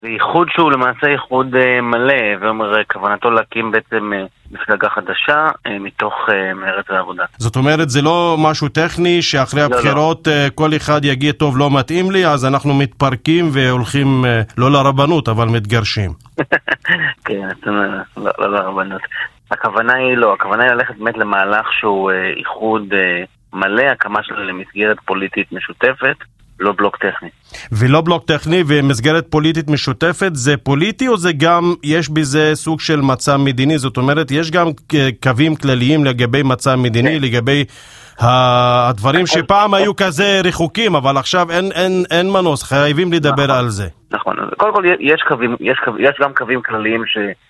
זה איחוד שהוא למעשה איחוד מלא, ואומר כוונתו להקים בעצם מפלגה חדשה מתוך מרצ והעבודה. זאת אומרת, זה לא משהו טכני שאחרי הבחירות כל אחד יגיד טוב לא מתאים לי, אז אנחנו מתפרקים והולכים לא לרבנות אבל מתגרשים. כן, לא לרבנות. הכוונה היא ללכת באמת למהלך שהוא איחוד מלא, הקמה של מסגרת פוליטית משותפת, לא בלוק טכני. ולא בלוק טכני ומסגרת פוליטית משותפת, זה פוליטי או זה גם, יש בזה סוג של מצע מדיני? זאת אומרת, יש גם קווים כלליים לגבי מצע מדיני, כן. לגבי הדברים שפעם היו כזה רחוקים, אבל עכשיו אין מנוס, חייבים לדבר נכון, על זה. נכון, קודם כל יש גם קווים כלליים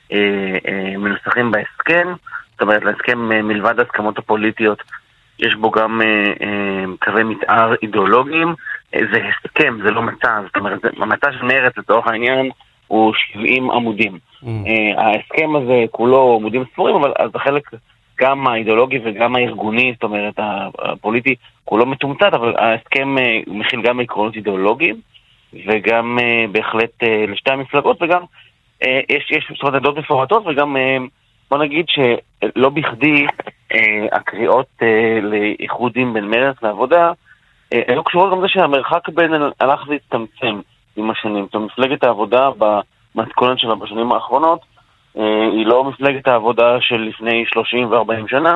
שמנוסחים בהסכם, זאת אומרת, להסכם מלבד הסכמות הפוליטיות, יש בו גם קווי מתאר אידיאולוגיים, זה הסכם, זה לא מצע, זאת אומרת, המצע של מרצ לצורך העניין הוא 70 עמודים. ההסכם הזה כולו עמודים ספורים, אבל אז החלק גם האידיאולוגי וגם הארגוני, זאת אומרת, הפוליטי, כולו מתומצת, אבל ההסכם מכיל גם עקרונות אידיאולוגיים, וגם בהחלט לשתי המפלגות, וגם יש עמדות מפורטות, וגם בוא נגיד שלא בכדי הקריאות לאיחודים בין מרצ לעבודה, היו קשורות גם זה שהמרחק בין הלך והצטמצם עם השנים. זאת אומרת, מפלגת העבודה במתכונת שלה בשנים האחרונות, היא לא מפלגת העבודה של לפני 30 ו-40 שנה,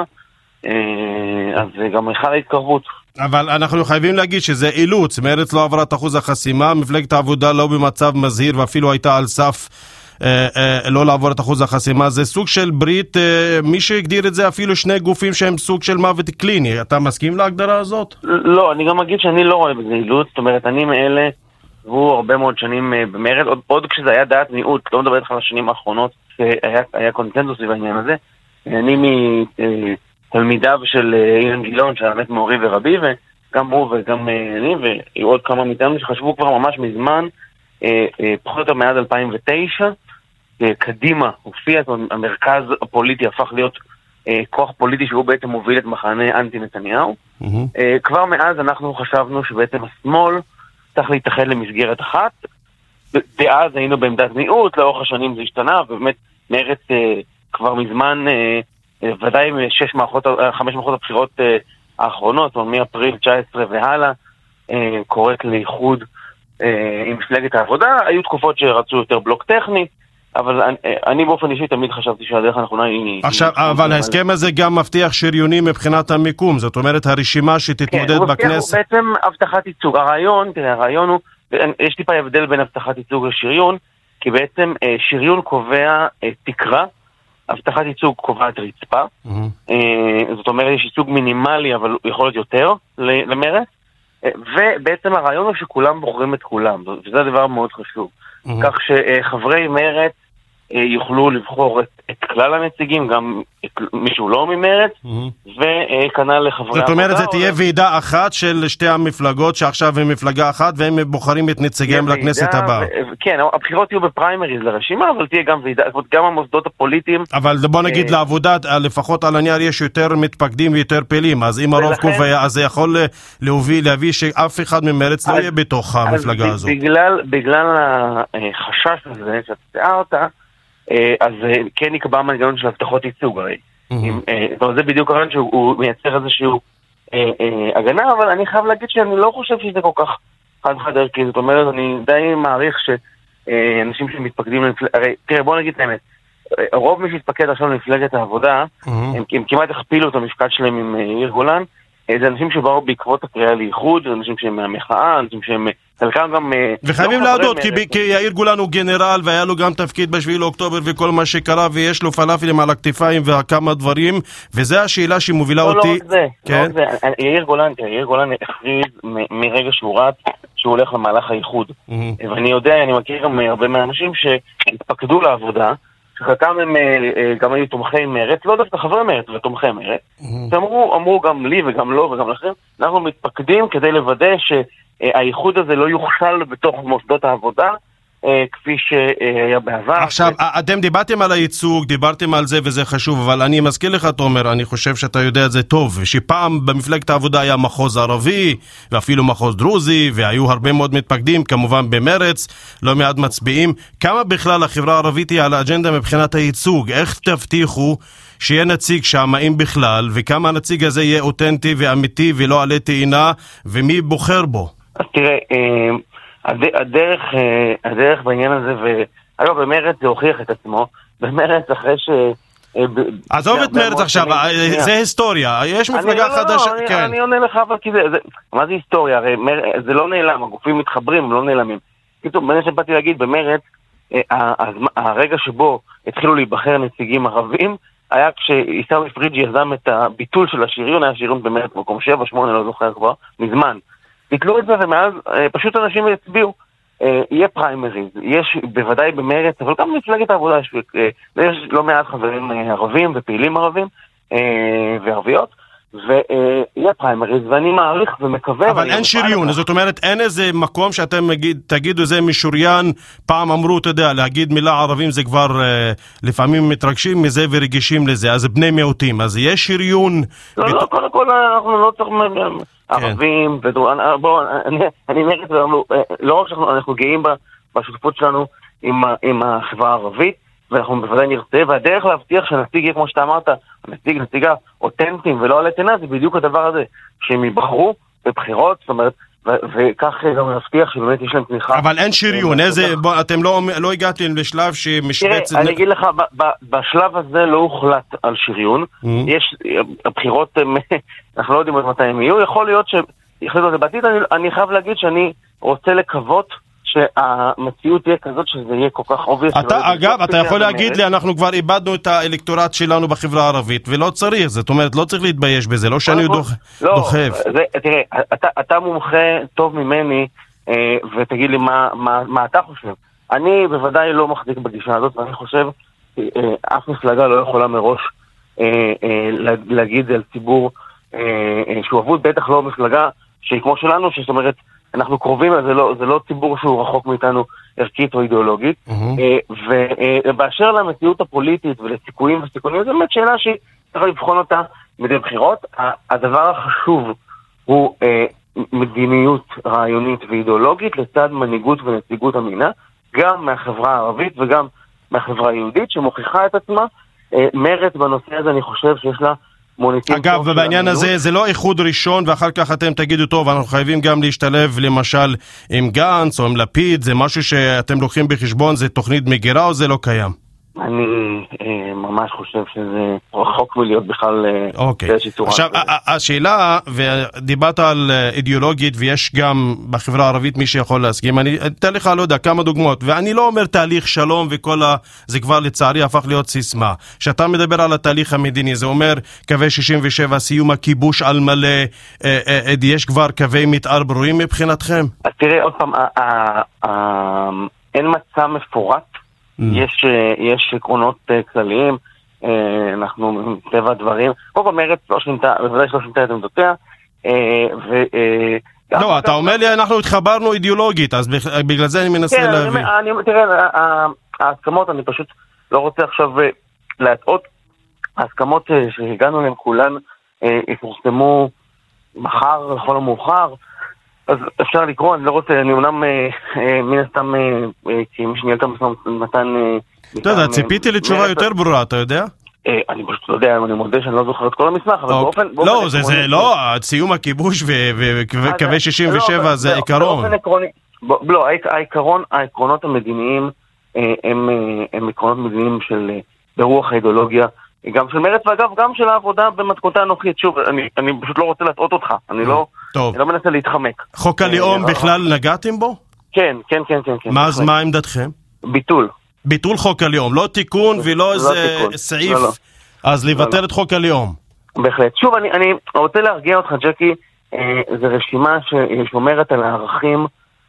אז זה גם החלה התקרבות. אבל אנחנו חייבים להגיד שזה אילוץ, מרצ לא עברה את אחוז החסימה, מפלגת העבודה לא במצב מזהיר ואפילו הייתה על סף לא לעבור את אחוז החסימה, זה סוג של ברית, מי שהגדיר את זה אפילו שני גופים שהם סוג של מוות קליני. אתה מסכים להגדרה הזאת? לא, אני גם אגיד שאני לא רואה בזה אילוץ, זאת אומרת, אני מאלה, והוא הרבה מאוד שנים במרד, עוד כשזה היה דעת מיעוט, לא מדבר איתך על השנים האחרונות, שהיה קונצנזוס בעניין הזה, אני מתלמידיו של אילן גילאון, שהאמת מורי ורבי, וגם הוא וגם אני, והיו עוד כמה מאיתנו שחשבו כבר ממש מזמן, פחות או מאז 2009, קדימה הופיע, המרכז הפוליטי הפך להיות כוח פוליטי שהוא בעצם מוביל את מחנה אנטי נתניהו. כבר מאז אנחנו חשבנו שבעצם השמאל צריך להתאחד למסגרת אחת, ואז היינו בעמדת מיעוט, לאורך השנים זה השתנה, ובאמת מרצ כבר מזמן, ודאי חמש מערכות הבחירות האחרונות, או מאפריל 19 והלאה, קוראת לאיחוד עם מפלגת העבודה. היו תקופות שרצו יותר בלוק טכני, אבל אני באופן אישי תמיד חשבתי שהדרך הנכונה היא... עכשיו, אבל ההסכם הזה גם מבטיח שריונים מבחינת המיקום, זאת אומרת הרשימה שתתמודד בכנסת... כן, הוא בעצם הבטחת ייצוג. הרעיון הוא, יש טיפה הבדל בין הבטחת ייצוג לשריון, כי בעצם שריון קובע תקרה, הבטחת ייצוג קובעת רצפה, זאת אומרת יש ייצוג מינימלי, אבל הוא יכול להיות יותר למרץ, ובעצם הרעיון הוא שכולם בוחרים את כולם, וזה הדבר מאוד חשוב. כך שחברי מרץ יוכלו לבחור את כלל הנציגים, גם מישהו לא ממרץ, וכנ"ל לחברי... זאת אומרת, זה תהיה ועידה אחת של שתי המפלגות, שעכשיו הם מפלגה אחת, והם בוחרים את נציגיהם לכנסת הבאה. כן, הבחירות יהיו בפריימריז לרשימה, אבל תהיה גם ועידה, גם המוסדות הפוליטיים... אבל בוא נגיד לעבודה, לפחות על הנייר יש יותר מתפקדים ויותר פעילים, אז אם הרוב קובע, אז זה יכול להביא שאף אחד ממרץ לא יהיה בתוך המפלגה הזו. בגלל החשש הזה שאתה תיארת, אז כן נקבע מנגנון של הבטחות ייצוג הרי. זה בדיוק הרעיון שהוא מייצר איזשהו הגנה, אבל אני חייב להגיד שאני לא חושב שזה כל כך חד ערכי. זאת אומרת, אני די מעריך שאנשים שמתפקדים הרי תראה, בוא נגיד את האמת, רוב מי שהתפקד עכשיו למפלגת העבודה, הם כמעט הכפילו את המפקד שלהם עם יאיר גולן, זה אנשים שבאו בעקבות הקריאה לאיחוד, זה אנשים שהם מהמחאה, אנשים שהם חלקם גם... וחייבים להודות, כי יאיר גולן הוא גנרל, והיה לו גם תפקיד בשביל אוקטובר וכל מה שקרה, ויש לו פלאפלים על הכתפיים וכמה דברים, וזו השאלה שמובילה אותי... לא רק זה, יאיר גולן הכריז מרגע שהוא רץ, שהוא הולך למהלך האיחוד. ואני יודע, אני מכיר גם הרבה מהאנשים שהתפקדו לעבודה, שחלקם הם גם היו תומכי מרץ, לא דווקא חברי מרץ, אלא תומכי מרץ. אמרו גם לי וגם לו וגם לכם, אנחנו מתפקדים כדי לוודא שהאיחוד הזה לא יוכל בתוך מוסדות העבודה, כפי שהיה בעבר. עכשיו, אתם דיברתם על הייצוג, דיברתם על זה וזה חשוב, אבל אני מזכיר לך, תומר, אני חושב שאתה יודע את זה טוב, שפעם במפלגת העבודה היה מחוז ערבי, ואפילו מחוז דרוזי, והיו הרבה מאוד מתפקדים, כמובן במרץ, לא מעט מצביעים. כמה בכלל החברה הערבית היא על האג'נדה מבחינת הייצוג? איך תבטיחו שיהיה נציג שם, אם בכלל, וכמה הנציג הזה יהיה אותנטי ואמיתי ולא עלי טעינה, ומי בוחר בו? אז תראה, הדרך בעניין הזה, ואגב, במרץ זה הוכיח את עצמו, במרץ אחרי ש... עזוב את מרץ עכשיו, זה היסטוריה, יש מפלגה חדשה, כן. אני עונה לך, אבל כי זה, מה זה היסטוריה? הרי זה לא נעלם, הגופים מתחברים, לא נעלמים. פתאום, בני שבאתי להגיד, במרץ, הרגע שבו התחילו להיבחר נציגים ערבים, היה כשעיסאווי פריג' יזם את הביטול של השריון, היה שריון במרץ מקום 7-8, לא זוכר כבר, מזמן. ביטלו את זה ומאז פשוט אנשים יצביעו. יהיה פריימריז, יש בוודאי במרץ, אבל גם במפלגת העבודה יש לא מעט חברים ערבים ופעילים ערבים וערביות, ויהיה פריימריז, ואני מעריך ומקווה... אבל אין שריון, זאת אומרת, אין איזה מקום שאתם תגידו זה משוריין, פעם אמרו, אתה יודע, להגיד מילה ערבים זה כבר לפעמים מתרגשים מזה ורגישים לזה, אז בני מיעוטים, אז יש שריון... לא, קודם כל אנחנו לא צריכים... ערבים, אני נגד, לא רק שאנחנו גאים בשותפות שלנו עם החברה הערבית, ואנחנו בוודאי נרצה, והדרך להבטיח שהנציג יהיה, כמו שאתה אמרת, נציגה אותנטיים ולא עלי טעינה, זה בדיוק הדבר הזה, שהם ייבחרו בבחירות, זאת אומרת, וכך גם להבטיח שבאמת יש להם תמיכה. אבל אין שריון, אתם לא הגעתם לשלב שמשבץ... תראה, אני אגיד לך, בשלב הזה לא הוחלט על שריון, יש הבחירות, אנחנו לא יודעים מתי הם יהיו, יכול להיות שיחליטו את זה בעתיד, אני חייב להגיד שאני רוצה לקוות שהמציאות תהיה כזאת שזה יהיה כל כך obvious. אגב, אתה יכול להגיד לי, אנחנו כבר איבדנו את האלקטורט שלנו בחברה הערבית, ולא צריך, זאת אומרת, לא צריך להתבייש בזה, לא שאני דוחף. תראה, אתה מומחה טוב ממני, ותגיד לי מה אתה חושב. אני בוודאי לא מחזיק בגישה הזאת, ואני חושב אף מפלגה לא יכולה מראש להגיד על ציבור שהוא אבוד, בטח לא מפלגה שהיא כמו שלנו, זאת אומרת, אנחנו קרובים, זה לא ציבור שהוא רחוק מאיתנו ערכית או אידיאולוגית, ובאשר למציאות הפוליטית ולסיכויים וסיכונים, זו באמת שאלה שצריך לבחון אותה מדי בחירות. הדבר החשוב הוא מדיניות רעיונית ואידיאולוגית לצד מנהיגות ונציגות אמינה, גם מהחברה הערבית וגם מהחברה היהודית, שמוכיחה את עצמה. מרץ בנושא הזה אני חושב שיש לה אגב, בעניין הזה זה לא איחוד ראשון ואחר כך אתם תגידו טוב, אנחנו חייבים גם להשתלב למשל עם גנץ או עם לפיד, זה משהו שאתם לוקחים בחשבון, זה תוכנית מגירה או זה לא קיים? אני ממש חושב שזה רחוק מלהיות בכלל שיתורה. עכשיו, השאלה, ודיברת על אידיאולוגית ויש גם בחברה הערבית מי שיכול להסכים, אני אתן לך לא יודע כמה דוגמאות, ואני לא אומר תהליך שלום וכל זה כבר לצערי הפך להיות סיסמה. שאתה מדבר על התהליך המדיני, זה אומר קווי 67, סיום הכיבוש על מלא, יש כבר קווי מתאר ברורים מבחינתכם? אז תראה עוד פעם, אין מצע מפורט, יש עקרונות כלליים, אנחנו טבע הדברים, כל מרץ לא שינתה, בוודאי שלא שינתה את עמדותיה, לא, אתה אומר לי אנחנו התחברנו אידיאולוגית, אז בגלל זה אני מנסה להבין. תראה, ההסכמות, אני פשוט לא רוצה עכשיו להטעות, ההסכמות שהגענו להם כולן יפורסמו מחר, לכל המאוחר, אז אפשר לקרוא, אני לא רוצה, אני אומנם מן הסתם, כי מי שניהל את המתן... אתה יודע, ציפיתי לתשובה יותר ברורה, אתה יודע? אני פשוט לא יודע, אני מודה שאני לא זוכר את כל המסמך, אבל באופן... לא, זה לא, סיום הכיבוש וקווי 67 זה עיקרון. באופן עקרוני, לא, העקרונות המדיניים הם עקרונות מדיניים של ברוח האידיאולוגיה, גם של מרץ, ואגב, גם של העבודה במתכונתה הנוכחית. שוב, אני פשוט לא רוצה להטעות אותך, אני לא מנסה להתחמק. חוק הלאום בכלל נגעתם בו? כן. מה עמדתכם? ביטול חוק הלאום, לא תיקון ולא איזה סעיף, אז לבטל את חוק הלאום. בהחלט. שוב, אני רוצה להרגיע אותך, ג'קי, זו רשימה ששומרת על הערכים,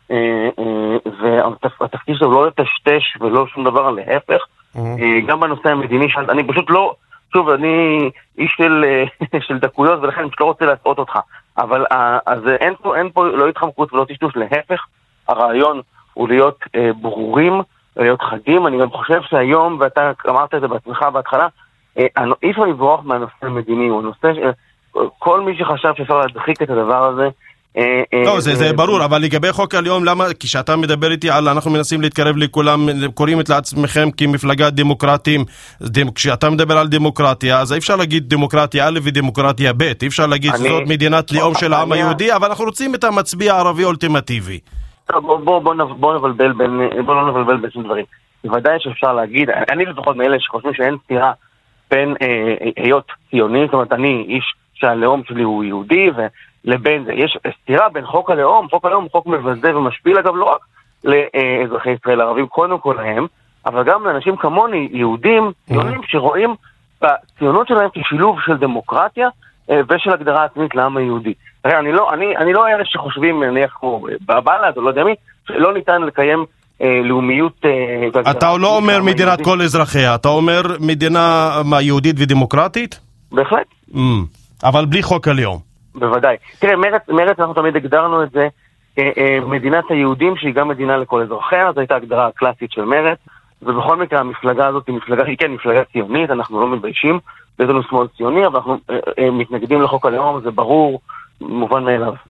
והתפקיד שלו לא לטשטש ולא שום דבר, להפך. גם בנושא המדיני, אני פשוט לא, שוב, אני איש של דקויות, ולכן אני לא רוצה להטעות אותך, אבל אז אין פה לא התחמקות ולא טשטוש, להפך, הרעיון הוא להיות ברורים, להיות חדים. אני גם חושב שהיום, ואתה אמרת את זה בעצמך בהתחלה, אי אפשר לברוח מהנושא המדיני, הוא נושא כל מי שחשב שאפשר להדחיק את הדבר הזה. לא, זה ברור, אבל לגבי חוק הלאום, למה? כשאתה מדבר איתי על אנחנו מנסים להתקרב לכולם, קוראים את לעצמכם כמפלגה דמוקרטים, כשאתה מדבר על דמוקרטיה, אז אי אפשר להגיד דמוקרטיה א' ודמוקרטיה ב', אי אפשר להגיד שזאת מדינת לאום של העם היהודי, אבל אנחנו רוצים את המצביע הערבי אולטימטיבי. בוא לא נבלבל בין שני דברים. בוודאי שאפשר להגיד, אני לפחות מאלה שחושבים שאין סתירה בין היות ציוני, זאת אומרת אני איש שהלאום שלי הוא יהודי, ולבין זה יש סתירה בין חוק הלאום הוא חוק מבזה ומשפיל אגב לא רק לאזרחי ישראל הערבים, קודם כל להם, אבל גם לאנשים כמוני, יהודים, ציונים שרואים בציונות שלהם כשילוב של דמוקרטיה ושל הגדרה עצמית לעם היהודי. אני לא אלה שחושבים, נניח כמו בבל"ד או לא יודע מי, שלא ניתן לקיים לאומיות. אתה לא אומר מדינת כל אזרחיה, אתה אומר מדינה יהודית ודמוקרטית? בהחלט. אבל בלי חוק הלאום. בוודאי. תראה, מרצ אנחנו תמיד הגדרנו את זה מדינת היהודים שהיא גם מדינה לכל אזרחיה, זו הייתה הגדרה הקלאסית של מרצ, ובכל מקרה המפלגה הזאת היא מפלגה ציונית, אנחנו לא מתביישים, יש לנו שמאל ציוני, אבל אנחנו מתנגדים לחוק הלאום, זה ברור, מובן מאליו.